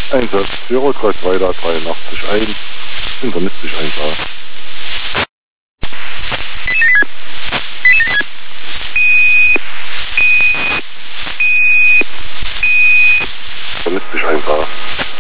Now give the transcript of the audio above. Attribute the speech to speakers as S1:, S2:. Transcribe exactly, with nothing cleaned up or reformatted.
S1: Einsatz Zero drei zwei da dreiundachtzig eins, internistisch eins A. Internistisch eins A.